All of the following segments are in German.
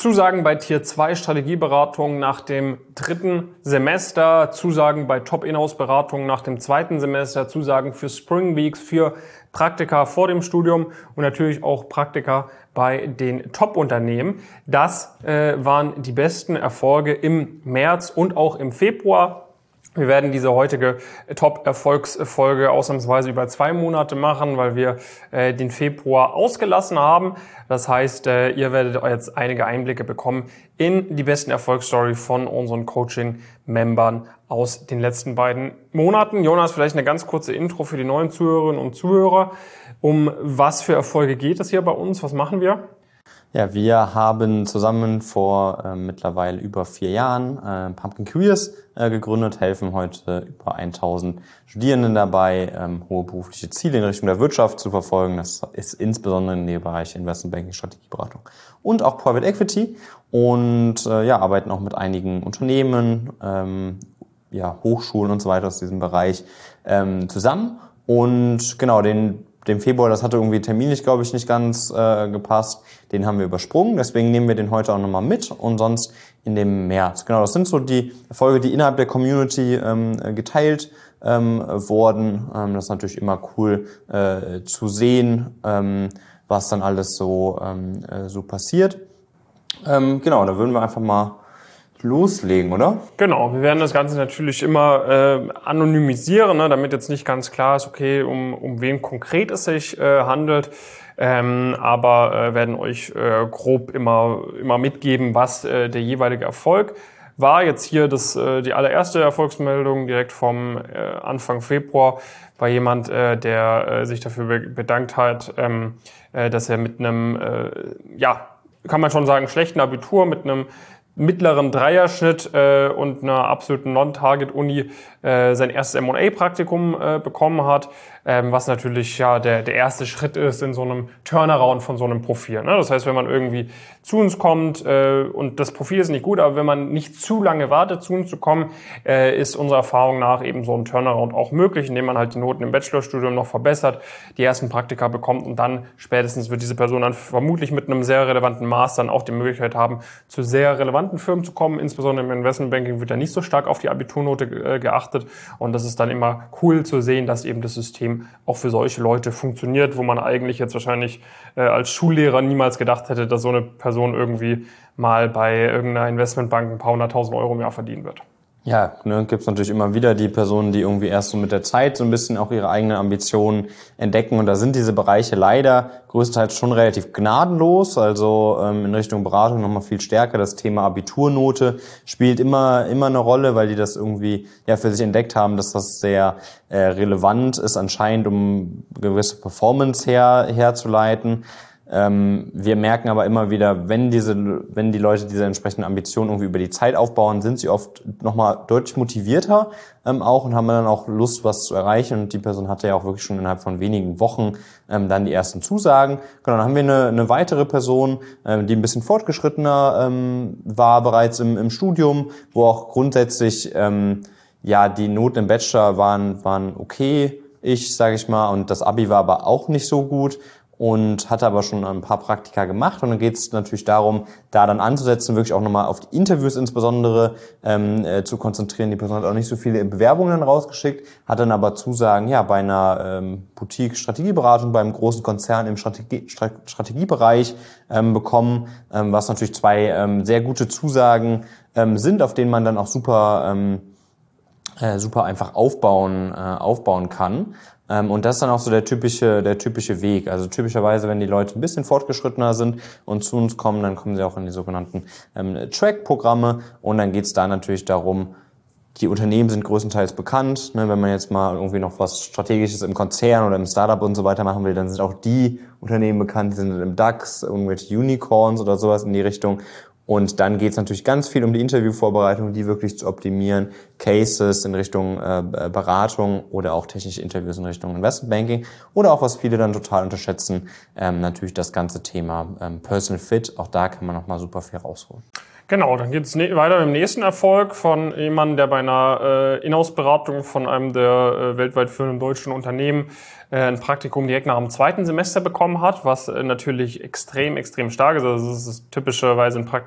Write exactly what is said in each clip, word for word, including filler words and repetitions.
Zusagen bei Tier zwei Strategieberatung nach dem dritten Semester, Zusagen bei Top-Inhouse-Beratung nach dem zweiten Semester, Zusagen für Spring Weeks, für Praktika vor dem Studium und natürlich auch Praktika bei den Top-Unternehmen. Das äh, waren die besten Erfolge im März und auch im Februar. Wir werden diese heutige Top-Erfolgsfolge ausnahmsweise über zwei Monate machen, weil wir äh, den Februar ausgelassen haben. Das heißt, äh, ihr werdet jetzt einige Einblicke bekommen in die besten Erfolgsstory von unseren Coaching-Membern aus den letzten beiden Monaten. Jonas, vielleicht eine ganz kurze Intro für die neuen Zuhörerinnen und Zuhörer. Um was für Erfolge geht es hier bei uns? Was machen wir? Ja, wir haben zusammen vor äh, mittlerweile über vier Jahren äh, Pumpkin Careers äh, gegründet, helfen heute über tausend Studierenden dabei, ähm, hohe berufliche Ziele in Richtung der Wirtschaft zu verfolgen. Das ist insbesondere in dem Bereich Investment Banking, Strategieberatung und auch Private Equity und äh, ja, arbeiten auch mit einigen Unternehmen, ähm, ja, Hochschulen und so weiter aus diesem Bereich ähm, zusammen. Und genau, den Dem Februar, das hatte irgendwie terminlich, glaube ich, nicht ganz äh, gepasst. Den haben wir übersprungen, deswegen nehmen wir den heute auch nochmal mit und sonst in dem März. Genau, das sind so die Erfolge, die innerhalb der Community ähm, geteilt ähm, wurden. Ähm, das ist natürlich immer cool äh, zu sehen, ähm, was dann alles so, ähm, äh, so passiert. Ähm, genau, da würden wir einfach mal loslegen, oder? Genau, wir werden das Ganze natürlich immer äh, anonymisieren, ne, damit jetzt nicht ganz klar ist, okay, um, um wen konkret es sich äh, handelt, ähm, aber äh, werden euch äh, grob immer, immer mitgeben, was äh, der jeweilige Erfolg war. Jetzt hier das, äh, die allererste Erfolgsmeldung direkt vom äh, Anfang Februar war jemand, äh, der äh, sich dafür be- bedankt hat, ähm, äh, dass er mit einem, äh, ja, kann man schon sagen, schlechten Abitur, mit einem mittleren Dreierschnitt äh, und einer absoluten Non-Target-Uni äh, sein erstes M und A-Praktikum äh, bekommen hat, ähm, was natürlich ja der, der erste Schritt ist in so einem Turnaround von so einem Profil. Ne? Das heißt, wenn man irgendwie zu uns kommt äh, und das Profil ist nicht gut, aber wenn man nicht zu lange wartet, zu uns zu kommen, äh, ist unserer Erfahrung nach eben so ein Turnaround auch möglich, indem man halt die Noten im Bachelorstudium noch verbessert, die ersten Praktika bekommt und dann spätestens wird diese Person dann vermutlich mit einem sehr relevanten Master dann auch die Möglichkeit haben, zu sehr relevanten Firmen zu kommen. Insbesondere im Investmentbanking wird da nicht so stark auf die Abiturnote äh, geachtet und das ist dann immer cool zu sehen, dass eben das System auch für solche Leute funktioniert, wo man eigentlich jetzt wahrscheinlich äh, als Schullehrer niemals gedacht hätte, dass so eine Person irgendwie mal bei irgendeiner Investmentbank ein paar hunderttausend Euro im Jahr verdienen wird. Ja, ne, gibt es natürlich immer wieder die Personen, die irgendwie erst so mit der Zeit so ein bisschen auch ihre eigenen Ambitionen entdecken. Und da sind diese Bereiche leider größtenteils schon relativ gnadenlos. Also ähm, in Richtung Beratung nochmal viel stärker. Das Thema Abiturnote spielt immer immer eine Rolle, weil die das irgendwie ja für sich entdeckt haben, dass das sehr äh, relevant ist anscheinend, um gewisse Performance her herzuleiten. Ähm, wir merken aber immer wieder, wenn diese, wenn die Leute diese entsprechenden Ambitionen irgendwie über die Zeit aufbauen, sind sie oft nochmal deutlich motivierter ähm, auch und haben dann auch Lust, was zu erreichen. Und die Person hatte ja auch wirklich schon innerhalb von wenigen Wochen ähm, dann die ersten Zusagen. Genau, dann haben wir eine, eine weitere Person, ähm, die ein bisschen fortgeschrittener ähm, war bereits im, im Studium, wo auch grundsätzlich ähm, ja die Noten im Bachelor waren waren okay, ich sage ich mal, und das Abi war aber auch nicht so gut. Und hatte aber schon ein paar Praktika gemacht. Und dann geht es natürlich darum, da dann anzusetzen, wirklich auch nochmal auf die Interviews insbesondere ähm, äh, zu konzentrieren. Die Person hat auch nicht so viele Bewerbungen dann rausgeschickt, hat dann aber Zusagen ja bei einer ähm, Boutique-Strategieberatung, beim großen Konzern im Strategie, Strategiebereich ähm, bekommen, ähm, was natürlich zwei ähm, sehr gute Zusagen ähm, sind, auf denen man dann auch super ähm, äh, super einfach aufbauen äh, aufbauen kann. Und das ist dann auch so der typische, der typische Weg. Also typischerweise, wenn die Leute ein bisschen fortgeschrittener sind und zu uns kommen, dann kommen sie auch in die sogenannten ähm, Track-Programme. Und dann geht es da natürlich darum, die Unternehmen sind größtenteils bekannt. Ne? Wenn man jetzt mal irgendwie noch was Strategisches im Konzern oder im Startup und so weiter machen will, dann sind auch die Unternehmen bekannt, die sind im DAX, irgendwelche Unicorns oder sowas in die Richtung. Und dann geht es natürlich ganz viel um die Interviewvorbereitung, die wirklich zu optimieren, Cases in Richtung äh, Beratung oder auch technische Interviews in Richtung Investmentbanking oder auch, was viele dann total unterschätzen, ähm, natürlich das ganze Thema ähm, Personal Fit. Auch da kann man nochmal super viel rausholen. Genau, dann geht es ne- weiter mit dem nächsten Erfolg von jemandem, der bei einer äh, Inhouse-Beratung von einem der äh, weltweit führenden deutschen Unternehmen äh, ein Praktikum direkt nach dem zweiten Semester bekommen hat, was äh, natürlich extrem, extrem stark ist. Also das ist typischerweise ein Praktikum,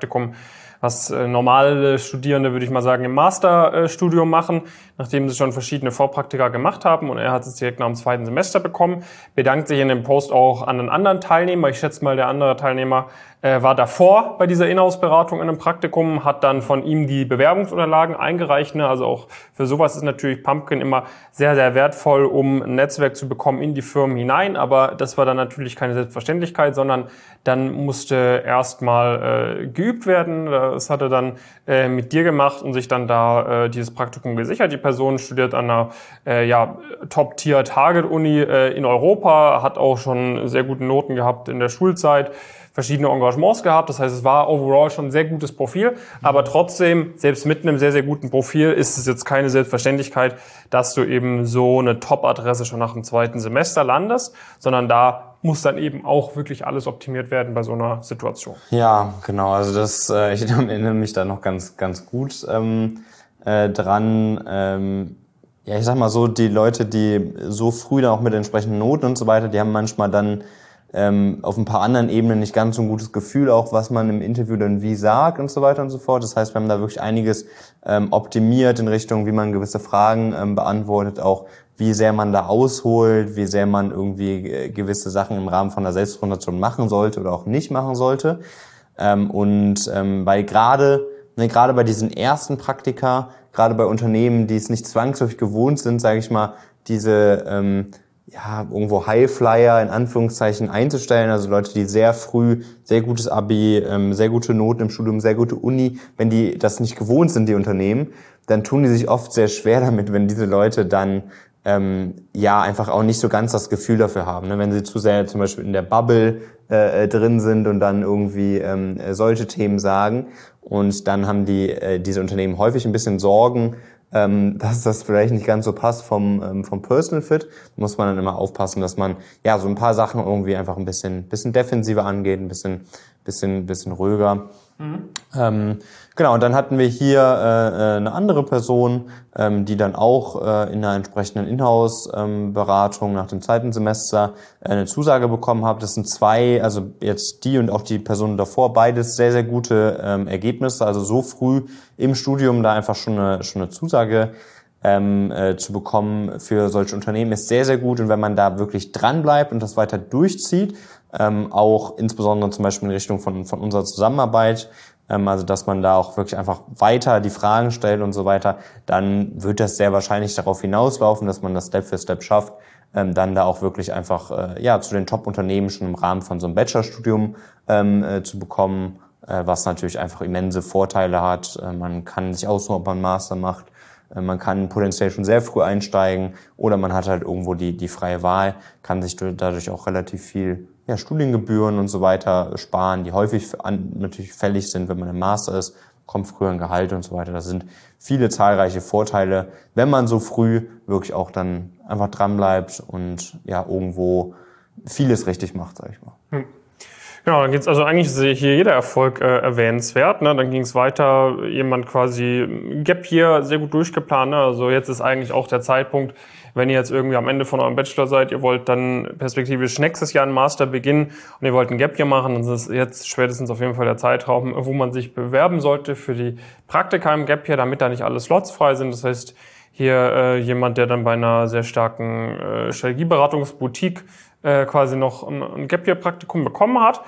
Praktikum, was äh, normale Studierende, würde ich mal sagen, im Masterstudium machen, nachdem sie schon verschiedene Vorpraktika gemacht haben, und er hat es direkt nach dem zweiten Semester bekommen. Bedankt sich in dem Post auch an einen anderen Teilnehmer. Ich schätze mal, der andere Teilnehmer äh, war davor bei dieser Inhouse-Beratung in einem Praktikum, hat dann von ihm die Bewerbungsunterlagen eingereicht. Ne? Also auch für sowas ist natürlich Pumpkin immer sehr, sehr wertvoll, um ein Netzwerk zu bekommen in die Firmen hinein. Aber das war dann natürlich keine Selbstverständlichkeit, sondern dann musste erstmal äh, geübt werden. Das hat er dann äh, mit dir gemacht und sich dann da äh, dieses Praktikum gesichert. Die Person studiert an einer äh, ja, Top-Tier-Target-Uni äh, in Europa, hat auch schon sehr gute Noten gehabt in der Schulzeit, verschiedene Engagements gehabt. Das heißt, es war overall schon ein sehr gutes Profil. Aber trotzdem, selbst mit einem sehr, sehr guten Profil, ist es jetzt keine Selbstverständlichkeit, dass du eben so eine Top-Adresse schon nach dem zweiten Semester landest, sondern da muss dann eben auch wirklich alles optimiert werden bei so einer Situation. Ja, genau. Also das, äh, ich erinnere mich da noch ganz, ganz gut ähm, äh, dran. Ähm, ja, ich sag mal so, die Leute, die so früh dann auch mit entsprechenden Noten und so weiter, die haben manchmal dann ähm, auf ein paar anderen Ebenen nicht ganz so ein gutes Gefühl, auch was man im Interview dann wie sagt und so weiter und so fort. Das heißt, wir haben da wirklich einiges ähm, optimiert in Richtung, wie man gewisse Fragen ähm, beantwortet, auch wie sehr man da ausholt, wie sehr man irgendwie äh, gewisse Sachen im Rahmen von der Selbstpräsentation machen sollte oder auch nicht machen sollte. Ähm, und ähm, weil gerade ne, gerade bei diesen ersten Praktika, gerade bei Unternehmen, die es nicht zwangsläufig gewohnt sind, sage ich mal, diese ähm, ja irgendwo Highflyer in Anführungszeichen einzustellen, also Leute, die sehr früh sehr gutes Abi, ähm, sehr gute Noten im Studium, sehr gute Uni, wenn die das nicht gewohnt sind, die Unternehmen, dann tun die sich oft sehr schwer damit, wenn diese Leute dann ähm, ja einfach auch nicht so ganz das Gefühl dafür haben, ne? Wenn sie zu sehr zum Beispiel in der Bubble äh, drin sind und dann irgendwie ähm, solche Themen sagen, und dann haben die äh, diese Unternehmen häufig ein bisschen Sorgen, ähm, dass das vielleicht nicht ganz so passt vom ähm, vom Personal Fit. Da muss man dann immer aufpassen, dass man ja so ein paar Sachen irgendwie einfach ein bisschen bisschen defensiver angeht, ein bisschen bisschen bisschen ruhiger. Mhm. Ähm, genau, und dann hatten wir hier äh, eine andere Person, ähm, die dann auch äh, in einer entsprechenden Inhouse-Beratung nach dem zweiten Semester äh, eine Zusage bekommen hat. Das sind zwei, also jetzt die und auch die Person davor, beides sehr, sehr gute ähm, Ergebnisse. Also so früh im Studium da einfach schon eine, schon eine Zusage ähm, äh, zu bekommen für solche Unternehmen ist sehr, sehr gut. Und wenn man da wirklich dran bleibt und das weiter durchzieht, ähm, auch insbesondere zum Beispiel in Richtung von, von unserer Zusammenarbeit, ähm, also dass man da auch wirklich einfach weiter die Fragen stellt und so weiter, dann wird das sehr wahrscheinlich darauf hinauslaufen, dass man das Step für Step schafft, ähm, dann da auch wirklich einfach äh, ja zu den Top-Unternehmen schon im Rahmen von so einem Bachelorstudium ähm, äh, zu bekommen, äh, was natürlich einfach immense Vorteile hat. Äh, man kann sich aussuchen, ob man einen Master macht. Man kann potenziell schon sehr früh einsteigen oder man hat halt irgendwo die, die freie Wahl, kann sich dadurch auch relativ viel ja, Studiengebühren und so weiter sparen, die häufig an, natürlich fällig sind, wenn man im Master ist, kommt früher ein Gehalt und so weiter. Das sind viele zahlreiche Vorteile, wenn man so früh wirklich auch dann einfach dran bleibt und ja irgendwo vieles richtig macht, sag ich mal. Hm. Genau, dann geht's also eigentlich ist hier jeder Erfolg äh, erwähnenswert. Ne? Dann ging es weiter, jemand quasi Gap Year sehr gut durchgeplant. Ne? Also jetzt ist eigentlich auch der Zeitpunkt, wenn ihr jetzt irgendwie am Ende von eurem Bachelor seid, ihr wollt dann perspektivisch nächstes Jahr einen Master beginnen und ihr wollt ein Gap Year machen, dann ist jetzt spätestens auf jeden Fall der Zeitraum, wo man sich bewerben sollte für die Praktika im Gap Year, damit da nicht alle Slots frei sind. Das heißt, hier äh, jemand, der dann bei einer sehr starken äh, Strategieberatungsboutique äh, quasi noch ein, ein Gap Year Praktikum bekommen hat.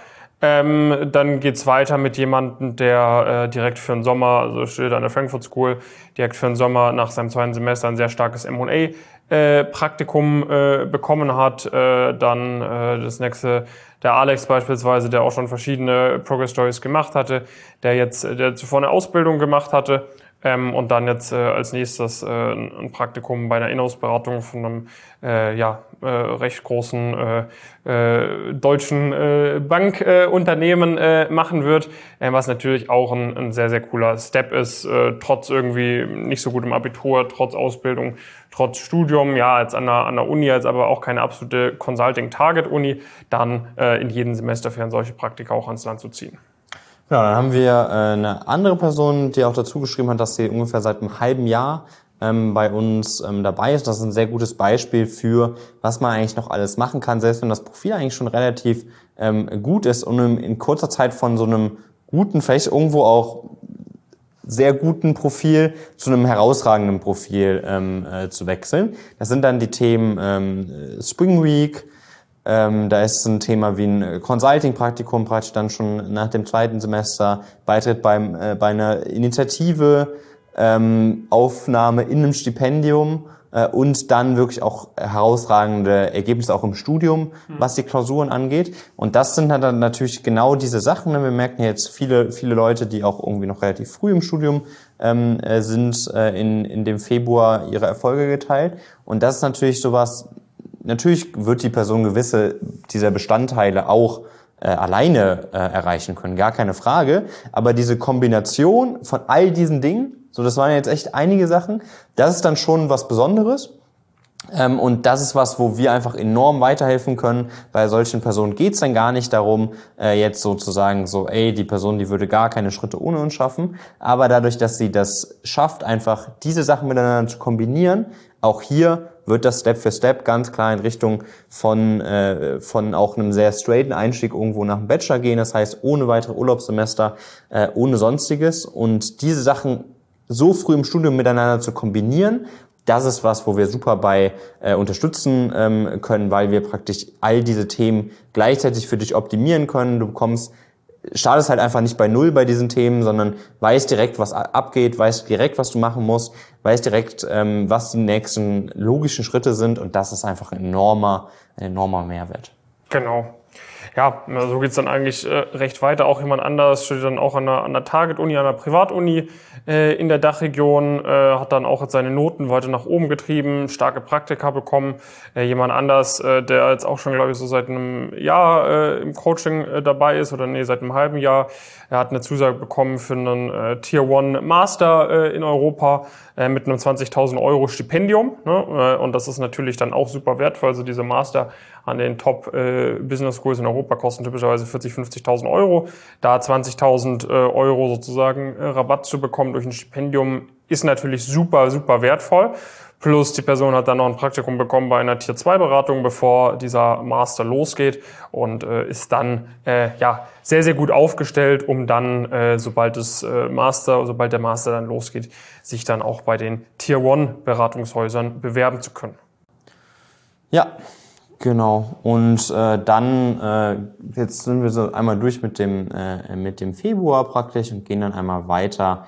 Ähm, dann geht's weiter mit jemandem, der äh, direkt für den Sommer, also studiert an der Frankfurt School, direkt für den Sommer nach seinem zweiten Semester ein sehr starkes M und A äh, Praktikum äh, bekommen hat. Äh, dann äh, das nächste, der Alex beispielsweise, der auch schon verschiedene Progress Stories gemacht hatte, der jetzt, der zuvor eine Ausbildung gemacht hatte. Ähm, und dann jetzt äh, als nächstes äh, ein Praktikum bei einer Inhouse-Beratung von einem äh, ja, äh, recht großen äh, äh, deutschen äh, Bankunternehmen äh, äh, machen wird, äh, was natürlich auch ein, ein sehr, sehr cooler Step ist, äh, trotz irgendwie nicht so gutem Abitur, trotz Ausbildung, trotz Studium, ja, als an der, an der Uni, als aber auch keine absolute Consulting-Target-Uni, dann äh, in jedem Semesterferien solche Praktika auch ans Land zu ziehen. Genau, dann haben wir äh, eine andere Person, die auch dazu geschrieben hat, dass sie ungefähr seit einem halben Jahr ähm, bei uns ähm, dabei ist. Das ist ein sehr gutes Beispiel für, was man eigentlich noch alles machen kann, selbst wenn das Profil eigentlich schon relativ ähm, gut ist und in, in kurzer Zeit von so einem guten, vielleicht irgendwo auch sehr guten Profil zu einem herausragenden Profil ähm, äh, zu wechseln. Das sind dann die Themen ähm, Spring Week, ähm, da ist ein Thema wie ein Consulting-Praktikum praktisch dann schon nach dem zweiten Semester, Beitritt beim, äh, bei einer Initiative, ähm, Aufnahme in einem Stipendium äh, und dann wirklich auch herausragende Ergebnisse auch im Studium, was die Klausuren angeht. Und das sind dann natürlich genau diese Sachen. Wir merken jetzt viele viele Leute, die auch irgendwie noch relativ früh im Studium ähm, äh, sind, äh, in in dem Februar ihre Erfolge geteilt. Und das ist natürlich sowas. Natürlich wird die Person gewisse dieser Bestandteile auch äh, alleine äh, erreichen können, gar keine Frage. Aber diese Kombination von all diesen Dingen, so das waren jetzt echt einige Sachen, das ist dann schon was Besonderes. Ähm, und das ist was, wo wir einfach enorm weiterhelfen können. Bei solchen Personen geht es dann gar nicht darum, äh, jetzt sozusagen so, ey, die Person, die würde gar keine Schritte ohne uns schaffen. Aber dadurch, dass sie das schafft, einfach diese Sachen miteinander zu kombinieren, auch hier wird das Step für Step ganz klar in Richtung von äh, von auch einem sehr straighten Einstieg irgendwo nach dem Bachelor gehen. Das heißt, ohne weitere Urlaubssemester, äh, ohne Sonstiges. Und diese Sachen so früh im Studium miteinander zu kombinieren, das ist was, wo wir super bei äh, unterstützen ähm, können, weil wir praktisch all diese Themen gleichzeitig für dich optimieren können. Du bekommst startest halt einfach nicht bei Null bei diesen Themen, sondern weißt direkt, was abgeht, weißt direkt, was du machen musst, weißt direkt, ähm, was die nächsten logischen Schritte sind, und das ist einfach ein enormer, ein enormer Mehrwert. Genau. Ja, so geht's dann eigentlich äh, recht weiter. Auch jemand anders studiert dann auch an einer, an einer Target-Uni, an einer Privatuni äh, in der Dachregion, äh, hat dann auch jetzt seine Noten weiter nach oben getrieben, starke Praktika bekommen. Äh, jemand anders, äh, der jetzt auch schon, glaube ich, so seit einem Jahr äh, im Coaching äh, dabei ist, oder nee, seit einem halben Jahr, er hat eine Zusage bekommen für einen äh, Tier One Master äh, in Europa äh, mit einem zwanzigtausend Euro Stipendium. Ne? Äh, und das ist natürlich dann auch super wertvoll. Also diese Master an den Top äh, Business Schools in Europa kosten typischerweise vierzigtausend, fünfzigtausend Euro. Da zwanzigtausend äh, Euro sozusagen äh, Rabatt zu bekommen durch ein Stipendium ist natürlich super, super wertvoll. Plus die Person hat dann noch ein Praktikum bekommen bei einer Tier zwei Beratung, bevor dieser Master losgeht, und äh, ist dann äh, ja sehr, sehr gut aufgestellt, um dann, äh, sobald das äh, Master, sobald der Master dann losgeht, sich dann auch bei den Tier One Beratungshäusern bewerben zu können. Ja. Genau. Und äh, dann äh, jetzt sind wir so einmal durch mit dem äh, mit dem Februar praktisch und gehen dann einmal weiter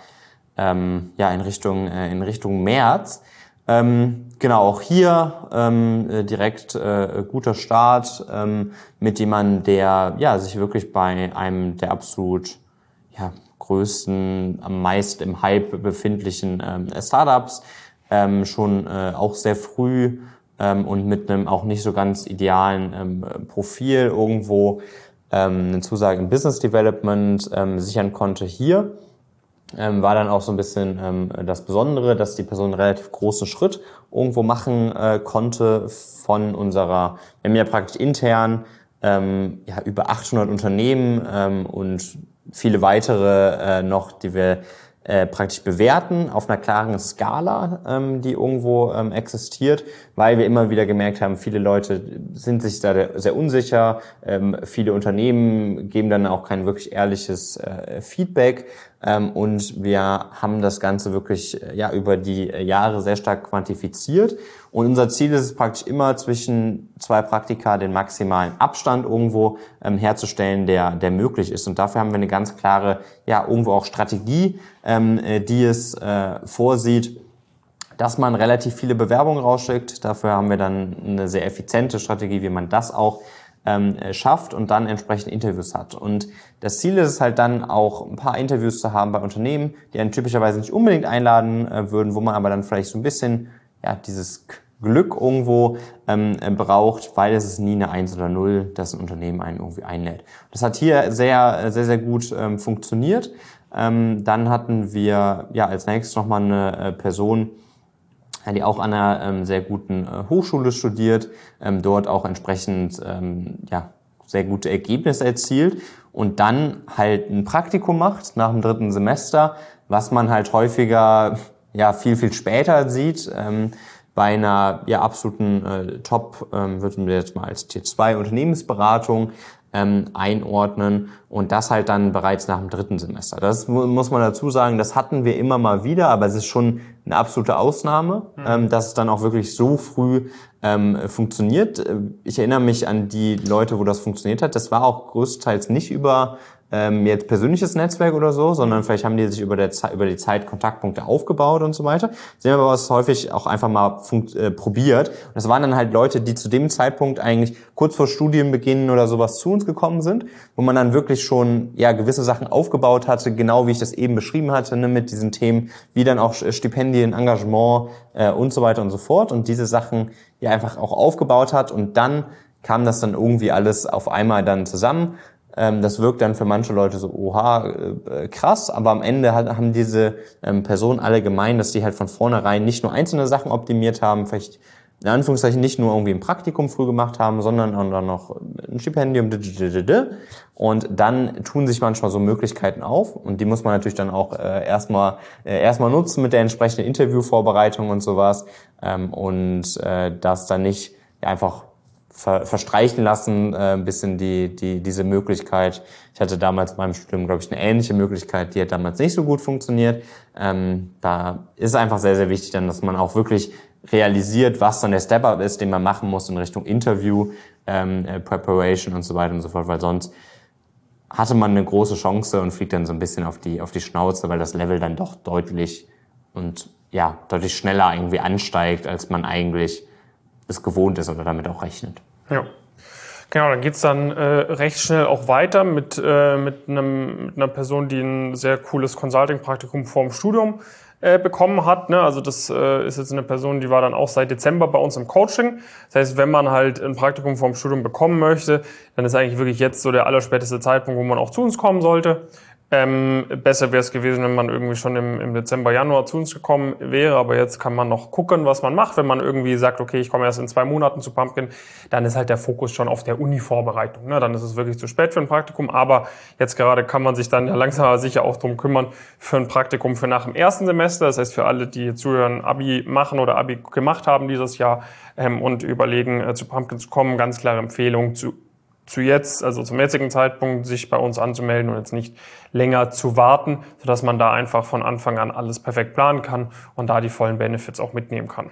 ähm, ja in Richtung äh, in Richtung März. Ähm, genau, auch hier ähm, direkt äh, guter Start ähm, mit jemandem, der ja sich wirklich bei einem der absolut ja größten, am meist im Hype befindlichen ähm, Startups ähm, schon äh, auch sehr früh und mit einem auch nicht so ganz idealen ähm, Profil irgendwo ähm, eine Zusage im Business Development ähm, sichern konnte hier. Ähm, war dann auch so ein bisschen ähm, das Besondere, dass die Person einen relativ großen Schritt irgendwo machen äh, konnte von unserer, wir haben ja praktisch intern ähm, ja, über achthundert Unternehmen ähm, und viele weitere äh, noch, die wir Äh, praktisch bewerten auf einer klaren Skala, ähm, die irgendwo ähm, existiert, weil wir immer wieder gemerkt haben, viele Leute sind sich da sehr unsicher, ähm, viele Unternehmen geben dann auch kein wirklich ehrliches äh, Feedback, ähm, und wir haben das Ganze wirklich äh, ja über die Jahre sehr stark quantifiziert, und unser Ziel ist es praktisch immer, zwischen zwei Praktika den maximalen Abstand irgendwo ähm, herzustellen, der der möglich ist, und dafür haben wir eine ganz klare ja irgendwo auch Strategie, ähm, die es äh, vorsieht, dass man relativ viele Bewerbungen rausschickt. Dafür haben wir dann eine sehr effiziente Strategie, wie man das auch ähm, schafft und dann entsprechend Interviews hat. Und das Ziel ist es halt dann auch, ein paar Interviews zu haben bei Unternehmen, die einen typischerweise nicht unbedingt einladen äh, würden, wo man aber dann vielleicht so ein bisschen ja dieses Glück irgendwo ähm, braucht, weil es ist nie eine eins oder null, dass ein Unternehmen einen irgendwie einlädt. Das hat hier sehr, sehr, sehr gut ähm, funktioniert. Ähm, dann hatten wir ja als nächstes nochmal eine äh, Person, die auch an einer ähm, sehr guten äh, Hochschule studiert, ähm, dort auch entsprechend ähm, ja sehr gute Ergebnisse erzielt und dann halt ein Praktikum macht nach dem dritten Semester, was man halt häufiger ja viel, viel später sieht. Ähm, bei einer ja absoluten äh, Top, ähm, würden wir jetzt mal als Tier zwei Unternehmensberatung, ähm, einordnen und das halt dann bereits nach dem dritten Semester. Das mu- muss man dazu sagen, das hatten wir immer mal wieder, aber es ist schon eine absolute Ausnahme, mhm. ähm, dass es dann auch wirklich so früh ähm, funktioniert. Ich erinnere mich an die Leute, wo das funktioniert hat. Das war auch größtenteils nicht über ähm, jetzt persönliches Netzwerk oder so, sondern vielleicht haben die sich über, der Ze- über die Zeit Kontaktpunkte aufgebaut und so weiter. Sie haben aber was häufig auch einfach mal funkt, äh, probiert. Und das waren dann halt Leute, die zu dem Zeitpunkt eigentlich kurz vor Studienbeginn oder sowas zu uns gekommen sind, wo man dann wirklich schon ja gewisse Sachen aufgebaut hatte, genau wie ich das eben beschrieben hatte, ne, mit diesen Themen, wie dann auch Stipendien, Engagement äh, und so weiter und so fort. Und diese Sachen ja einfach auch aufgebaut hat und dann kam das dann irgendwie alles auf einmal dann zusammen. Das wirkt dann für manche Leute so, oha, krass, aber am Ende haben diese Personen alle gemeint, dass die halt von vornherein nicht nur einzelne Sachen optimiert haben, vielleicht in Anführungszeichen nicht nur irgendwie ein Praktikum früh gemacht haben, sondern auch dann noch ein Stipendium. Und dann tun sich manchmal so Möglichkeiten auf und die muss man natürlich dann auch äh, erstmal äh, erstmal nutzen mit der entsprechenden Interviewvorbereitung und sowas ähm, und äh, das dann nicht ja, einfach ver- verstreichen lassen, äh, ein bisschen die die diese Möglichkeit. Ich hatte damals in meinem Studium, glaube ich, eine ähnliche Möglichkeit, die hat damals nicht so gut funktioniert. Ähm, da ist es einfach sehr, sehr wichtig dann, dass man auch wirklich realisiert, was dann der Step-Up ist, den man machen muss in Richtung Interview, ähm, äh, Preparation und so weiter und so fort, weil sonst hatte man eine große Chance und fliegt dann so ein bisschen auf die auf die Schnauze, weil das Level dann doch deutlich und ja deutlich schneller irgendwie ansteigt, als man eigentlich es gewohnt ist oder damit auch rechnet. Ja. Genau, dann geht's dann äh, recht schnell auch weiter mit, äh, mit, einem, mit einer Person, die ein sehr cooles Consulting-Praktikum vorm Studium äh, bekommen hat. Ne? Also das äh, ist jetzt eine Person, die war dann auch seit Dezember bei uns im Coaching. Das heißt, wenn man halt ein Praktikum vorm Studium bekommen möchte, dann ist eigentlich wirklich jetzt so der allerspäteste Zeitpunkt, wo man auch zu uns kommen sollte. Ähm, besser wäre es gewesen, wenn man irgendwie schon im, im Dezember, Januar zu uns gekommen wäre, aber jetzt kann man noch gucken, was man macht. Wenn man irgendwie sagt, okay, ich komme erst in zwei Monaten zu Pumpkin, dann ist halt der Fokus schon auf der Uni-Vorbereitung. Ne? Dann ist es wirklich zu spät für ein Praktikum, aber jetzt gerade kann man sich dann ja langsam aber sicher auch drum kümmern für ein Praktikum für nach dem ersten Semester. Das heißt, für alle, die zuhören, Abi machen oder Abi gemacht haben dieses Jahr ähm, und überlegen, äh, zu Pumpkin zu kommen, ganz klare Empfehlung zu zu jetzt, also zum jetzigen Zeitpunkt, sich bei uns anzumelden und jetzt nicht länger zu warten, sodass man da einfach von Anfang an alles perfekt planen kann und da die vollen Benefits auch mitnehmen kann.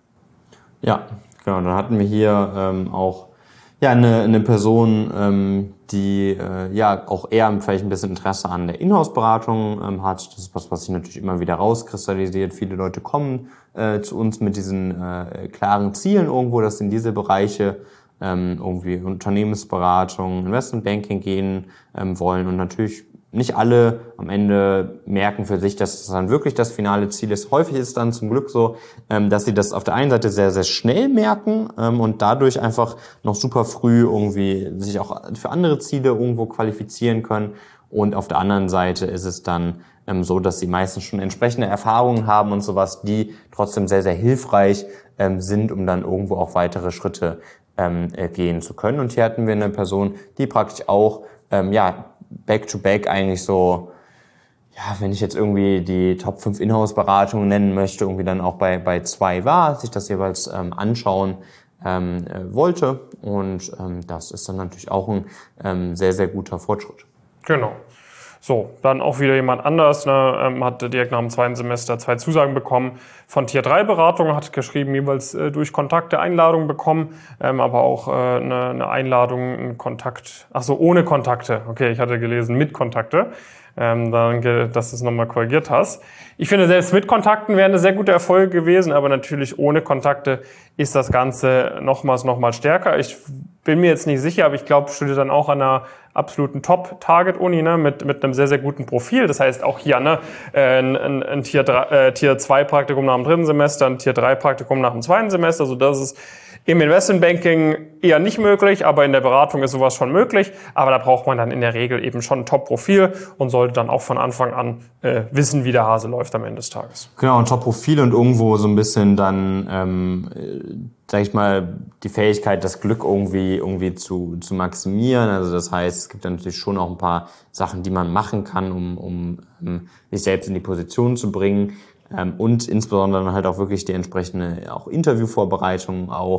Ja, genau. Dann hatten wir hier ähm, auch ja eine, eine Person, ähm, die äh, ja auch eher vielleicht ein bisschen Interesse an der Inhouse-Beratung ähm, hat. Das ist was, was sich natürlich immer wieder rauskristallisiert. Viele Leute kommen äh, zu uns mit diesen äh, klaren Zielen irgendwo, dass in diese Bereiche ähm, irgendwie Unternehmensberatung, Investmentbanking gehen ähm, wollen und natürlich nicht alle am Ende merken für sich, dass das dann wirklich das finale Ziel ist. Häufig ist es dann zum Glück so, ähm, dass sie das auf der einen Seite sehr, sehr schnell merken ähm, und dadurch einfach noch super früh irgendwie sich auch für andere Ziele irgendwo qualifizieren können. Und auf der anderen Seite ist es dann ähm, so, dass sie meistens schon entsprechende Erfahrungen haben und sowas, die trotzdem sehr, sehr hilfreich ähm, sind, um dann irgendwo auch weitere Schritte ähm, äh, gehen zu können. Und hier hatten wir eine Person, die praktisch auch ähm, ja back-to-back eigentlich so, ja, wenn ich jetzt irgendwie die Top fünf Inhouse-Beratungen nennen möchte, irgendwie dann auch bei bei zwei war, sich das jeweils ähm, anschauen ähm, äh, wollte. Und ähm, das ist dann natürlich auch ein ähm, sehr, sehr guter Fortschritt. Genau. So, dann auch wieder jemand anders, ne, ähm, hat direkt nach dem zweiten Semester zwei Zusagen bekommen von Tier drei Beratung, hat geschrieben, jeweils äh, durch Kontakte Einladungen bekommen, ähm, aber auch äh, eine, eine Einladung, ein Kontakt, ach so, ohne Kontakte. Okay, ich hatte gelesen mit Kontakte. Ähm, danke, dass du es nochmal korrigiert hast. Ich finde, selbst mit Kontakten wäre eine sehr gute Erfolg gewesen, aber natürlich ohne Kontakte ist das Ganze nochmals nochmal stärker. Ich bin mir jetzt nicht sicher, aber ich glaube, studiert dann auch an einer absoluten Top-Target-Uni, ne, mit, mit einem sehr, sehr guten Profil. Das heißt, auch hier ne, ein, ein, ein Tier drei, äh, Tier zwei Praktikum nach dem dritten Semester, ein Tier drei Praktikum nach dem zweiten Semester. Also das ist im Investmentbanking eher nicht möglich, aber in der Beratung ist sowas schon möglich. Aber da braucht man dann in der Regel eben schon ein Top-Profil und sollte dann auch von Anfang an äh, wissen, wie der Hase läuft am Ende des Tages. Genau, ein Top-Profil und irgendwo so ein bisschen dann, ähm, sag ich mal, die Fähigkeit, das Glück irgendwie irgendwie zu zu maximieren. Also das heißt, es gibt dann natürlich schon auch ein paar Sachen, die man machen kann, um um, um sich selbst in die Position zu bringen. Ähm, und insbesondere dann halt auch wirklich die entsprechende auch Interviewvorbereitung auch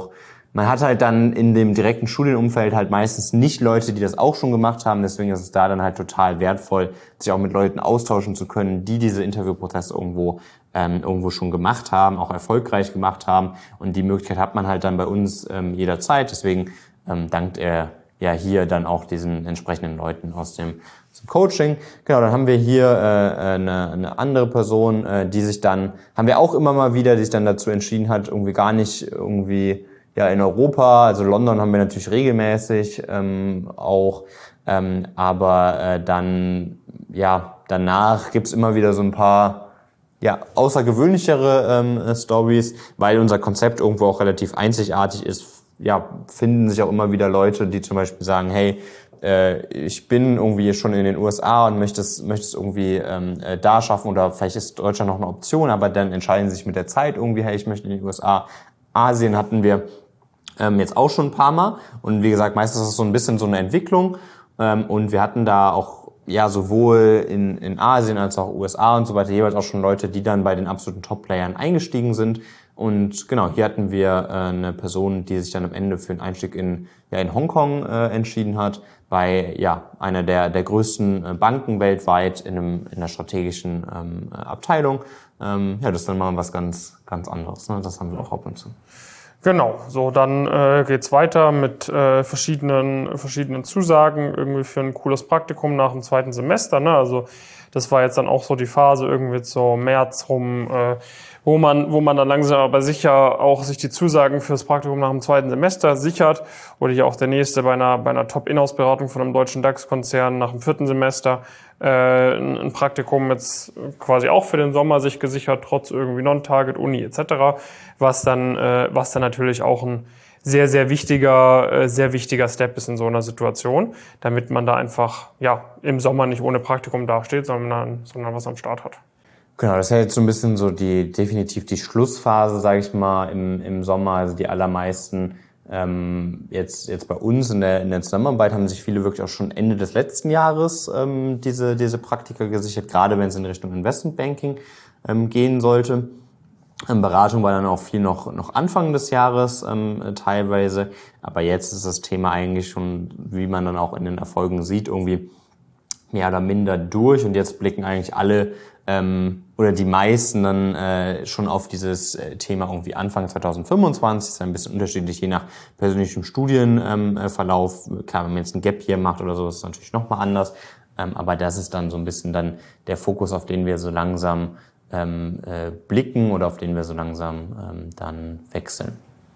man hat halt dann in dem direkten Studienumfeld halt meistens nicht Leute, die das auch schon gemacht haben. Deswegen ist es da dann halt total wertvoll, sich auch mit Leuten austauschen zu können, die diese Interviewprozesse irgendwo ähm, irgendwo schon gemacht haben, auch erfolgreich gemacht haben. Und die Möglichkeit hat man halt dann bei uns ähm, jederzeit. Deswegen ähm, dankt er ja hier dann auch diesen entsprechenden Leuten aus dem, aus dem Coaching. Genau, dann haben wir hier äh, eine, eine andere Person, äh, die sich dann, haben wir auch immer mal wieder, die sich dann dazu entschieden hat, irgendwie gar nicht irgendwie ja in Europa, also London haben wir natürlich regelmäßig ähm, auch, ähm, aber äh, dann ja danach gibt's immer wieder so ein paar ja außergewöhnlichere ähm, Stories, weil unser Konzept irgendwo auch relativ einzigartig ist. Ja, finden sich auch immer wieder Leute, die zum Beispiel sagen, hey, äh, ich bin irgendwie schon in den U S A und möchte es, möchte es irgendwie ähm, äh, da schaffen oder vielleicht ist Deutschland noch eine Option, aber dann entscheiden sie sich mit der Zeit irgendwie, hey, ich möchte in den U S A. Asien hatten wir ähm, jetzt auch schon ein paar Mal und wie gesagt, meistens ist es so ein bisschen so eine Entwicklung ähm, und wir hatten da auch ja sowohl in, in Asien als auch U S A und so weiter jeweils auch schon Leute, die dann bei den absoluten Top-Playern eingestiegen sind. Und genau, hier hatten wir äh, eine Person, die sich dann am Ende für einen Einstieg in, ja, in Hongkong äh, entschieden hat, bei ja einer der, der größten äh, Banken weltweit in, einem, in einer strategischen ähm, Abteilung. Ähm, ja, das ist dann mal was ganz, ganz anderes. Ne? Das haben wir auch ab und zu. Genau, so dann äh, geht's weiter mit äh, verschiedenen verschiedenen Zusagen irgendwie für ein cooles Praktikum nach dem zweiten Semester. Ne? Also das war jetzt dann auch so die Phase irgendwie so März rum, äh, wo man wo man dann langsam aber sicher auch sich die Zusagen fürs Praktikum nach dem zweiten Semester sichert. Oder hier auch der nächste bei einer bei einer Top-Inhouse-Beratung von einem deutschen DAX-Konzern nach dem vierten Semester äh, ein, ein Praktikum jetzt quasi auch für den Sommer sich gesichert, trotz irgendwie Non-Target, Uni et cetera. Was dann äh, was dann natürlich auch ein sehr, sehr wichtiger, äh, sehr wichtiger Step ist in so einer Situation, damit man da einfach ja im Sommer nicht ohne Praktikum dasteht, sondern, sondern was am Start hat. Genau, das ist ja jetzt so ein bisschen so die definitiv die Schlussphase, sage ich mal, im, im Sommer. Also die allermeisten ähm, jetzt jetzt bei uns in der in der Zusammenarbeit haben sich viele wirklich auch schon Ende des letzten Jahres ähm, diese diese Praktika gesichert, gerade wenn es in Richtung Investmentbanking ähm, gehen sollte. Ähm, Beratung war dann auch viel noch noch Anfang des Jahres ähm, teilweise, aber jetzt ist das Thema eigentlich schon, wie man dann auch in den Erfolgen sieht, irgendwie mehr oder minder durch und jetzt blicken eigentlich alle ähm, oder die meisten dann äh, schon auf dieses äh, Thema irgendwie Anfang zwanzig fünfundzwanzig. Ist ein bisschen unterschiedlich, je nach persönlichem Studienverlauf. Ähm, Klar, wenn man jetzt ein Gap hier macht oder so, ist es natürlich nochmal anders. Ähm, aber das ist dann so ein bisschen dann der Fokus, auf den wir so langsam ähm, äh, blicken oder auf den wir so langsam ähm, dann wechseln.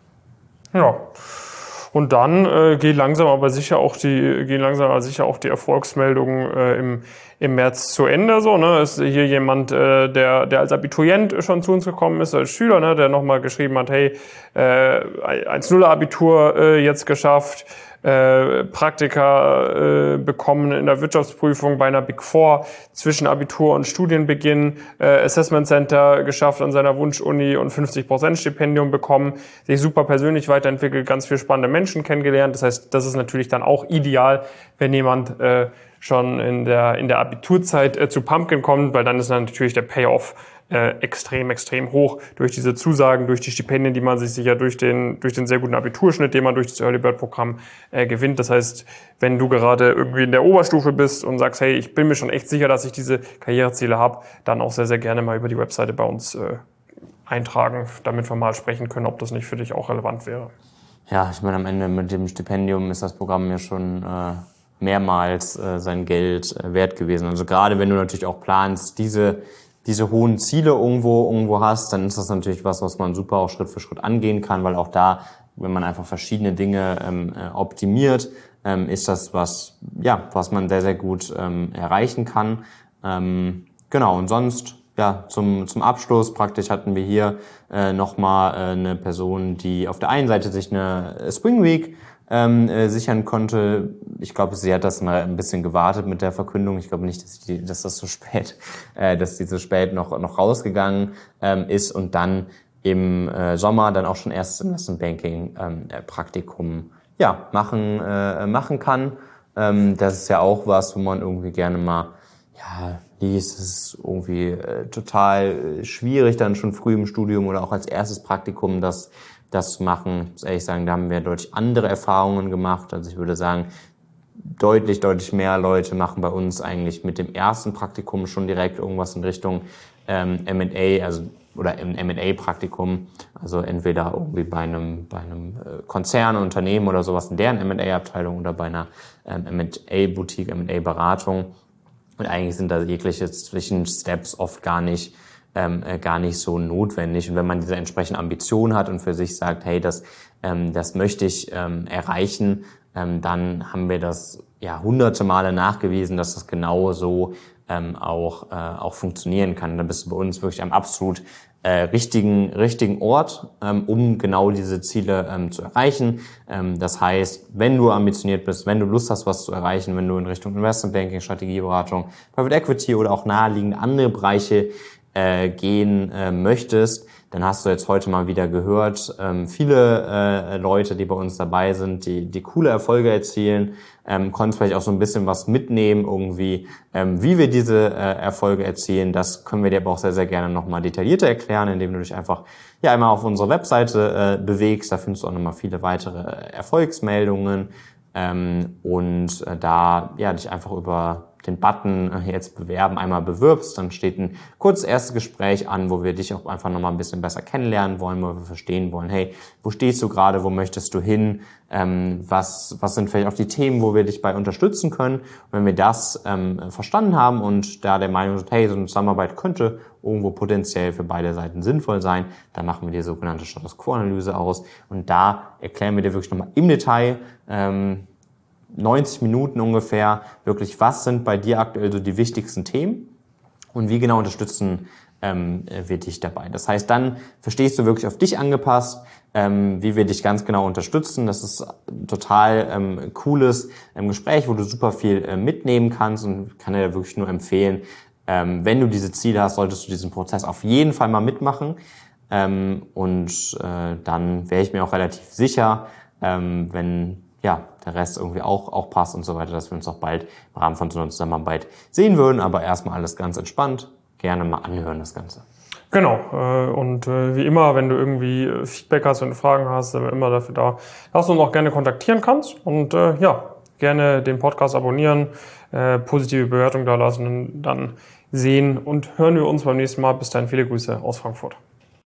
Ja. Und dann äh, gehen langsam aber sicher auch die gehen langsam aber sicher auch die Erfolgsmeldungen äh, im im März zu Ende. So, ne, ist hier jemand, äh, der der als Abiturient schon zu uns gekommen ist, als Schüler, ne, der nochmal geschrieben hat, hey, äh, eins Komma null Abitur äh, jetzt geschafft, äh, Praktika äh, bekommen in der Wirtschaftsprüfung bei einer Big Four zwischen Abitur und Studienbeginn, äh, Assessment Center geschafft an seiner Wunschuni und fünfzig Prozent Stipendium bekommen, sich super persönlich weiterentwickelt, ganz viel spannende Menschen kennengelernt. Das heißt, das ist natürlich dann auch ideal, wenn jemand äh, schon in der in der Abiturzeit äh, zu Pumpkin kommt, weil dann ist dann natürlich der Payoff äh, extrem, extrem hoch durch diese Zusagen, durch die Stipendien, die man sich sicher durch den durch den sehr guten Abiturschnitt, den man durch das Early Bird Programm äh, gewinnt. Das heißt, wenn du gerade irgendwie in der Oberstufe bist und sagst, hey, ich bin mir schon echt sicher, dass ich diese Karriereziele habe, dann auch sehr, sehr gerne mal über die Webseite bei uns äh, eintragen, damit wir mal sprechen können, ob das nicht für dich auch relevant wäre. Ja, ich meine, am Ende mit dem Stipendium ist das Programm ja schon äh, mehrmals äh, sein Geld äh, wert gewesen. Also gerade wenn du natürlich auch planst, diese diese hohen Ziele irgendwo irgendwo hast, dann ist das natürlich was, was man super auch Schritt für Schritt angehen kann, weil auch da, wenn man einfach verschiedene Dinge ähm, äh, optimiert, ähm, ist das was, ja, was man sehr, sehr gut ähm, erreichen kann. Ähm, genau, und sonst, ja, zum zum Abschluss praktisch hatten wir hier äh, nochmal äh, eine Person, die auf der einen Seite sich eine Spring Week ähm, äh, sichern konnte. Ich glaube, sie hat das mal ein bisschen gewartet mit der Verkündung. Ich glaube nicht, dass, die, dass das so spät, äh, dass die so spät noch noch rausgegangen ähm, ist und dann im äh, Sommer dann auch schon erstes Investmentbanking ähm, Praktikum ja machen äh, machen kann. Ähm, das ist ja auch was, wo man irgendwie gerne mal ja liest. Es ist irgendwie äh, total schwierig, dann schon früh im Studium oder auch als erstes Praktikum das das zu machen. Ich muss ehrlich sagen, da haben wir deutlich andere Erfahrungen gemacht. Also ich würde sagen, deutlich, deutlich mehr Leute machen bei uns eigentlich mit dem ersten Praktikum schon direkt irgendwas in Richtung ähm, M and A, also oder im M and A-Praktikum, also entweder irgendwie bei einem bei einem Konzern, Unternehmen oder sowas in deren M and A-Abteilung oder bei einer ähm, M and A-Boutique, M and A-Beratung. Und eigentlich sind da jegliche Zwischensteps oft gar nicht ähm, gar nicht so notwendig. Und wenn man diese entsprechende Ambition hat und für sich sagt, hey, das ähm, das möchte ich ähm, erreichen, ähm, dann haben wir das ja hunderte Male nachgewiesen, dass das genau so ähm, auch äh, auch funktionieren kann. Dann bist du bei uns wirklich am absolut äh, richtigen richtigen Ort, ähm, um genau diese Ziele ähm, zu erreichen. Ähm, das heißt, wenn du ambitioniert bist, wenn du Lust hast, was zu erreichen, wenn du in Richtung Investment Banking, Strategieberatung, Private Equity oder auch naheliegende andere Bereiche äh, gehen äh, möchtest, dann hast du jetzt heute mal wieder gehört, ähm, viele äh, Leute, die bei uns dabei sind, die die coole Erfolge erzielen, ähm, konntest vielleicht auch so ein bisschen was mitnehmen irgendwie, ähm, wie wir diese äh, Erfolge erzielen. Das können wir dir aber auch sehr, sehr gerne nochmal detaillierter erklären, indem du dich einfach ja einmal auf unsere Webseite äh, bewegst. Da findest du auch nochmal viele weitere Erfolgsmeldungen ähm, und äh, da ja dich einfach über den Button jetzt bewerben einmal bewirbst, dann steht ein kurzes erstes Gespräch an, wo wir dich auch einfach nochmal ein bisschen besser kennenlernen wollen, wo wir verstehen wollen, hey, wo stehst du gerade, wo möchtest du hin, ähm, was was sind vielleicht auch die Themen, wo wir dich bei unterstützen können. Und wenn wir das ähm, verstanden haben und da der Meinung sind, hey, so eine Zusammenarbeit könnte irgendwo potenziell für beide Seiten sinnvoll sein, dann machen wir die sogenannte Status Quo-Analyse aus und da erklären wir dir wirklich nochmal im Detail, ähm, neunzig Minuten ungefähr, wirklich, was sind bei dir aktuell so die wichtigsten Themen und wie genau unterstützen ähm, wir dich dabei. Das heißt, dann verstehst du wirklich auf dich angepasst, ähm, wie wir dich ganz genau unterstützen. Das ist ein total ähm, cooles ähm, Gespräch, wo du super viel äh, mitnehmen kannst und kann dir wirklich nur empfehlen, ähm, wenn du diese Ziele hast, solltest du diesen Prozess auf jeden Fall mal mitmachen ähm, und äh, dann wäre ich mir auch relativ sicher, ähm, wenn ja, der Rest irgendwie auch, auch passt und so weiter, dass wir uns auch bald im Rahmen von so einer Zusammenarbeit sehen würden. Aber erstmal alles ganz entspannt. Gerne mal anhören, das Ganze. Genau. Und wie immer, wenn du irgendwie Feedback hast, wenn du Fragen hast, sind wir immer dafür da, dass du uns auch gerne kontaktieren kannst. Und ja, gerne den Podcast abonnieren, positive Bewertung da lassen und dann sehen und hören wir uns beim nächsten Mal. Bis dahin, viele Grüße aus Frankfurt.